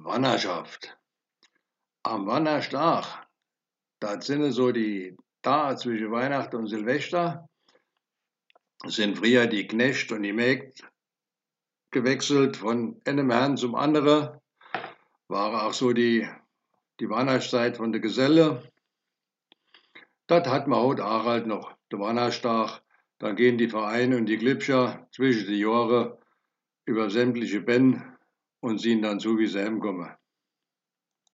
Wannerschaft. Am Wannerstag, das sind so die Tage zwischen Weihnachten und Silvester, sind früher die Knecht und die Mägd gewechselt von einem Herrn zum anderen, war auch so die Weihnachtszeit von der Geselle. Das hat man heute auch halt noch, der Wannerstag. Da gehen die Vereine und die Glipscher zwischen die Jahre über sämtliche Ben und sehen dann zu, wie sie heimkommen.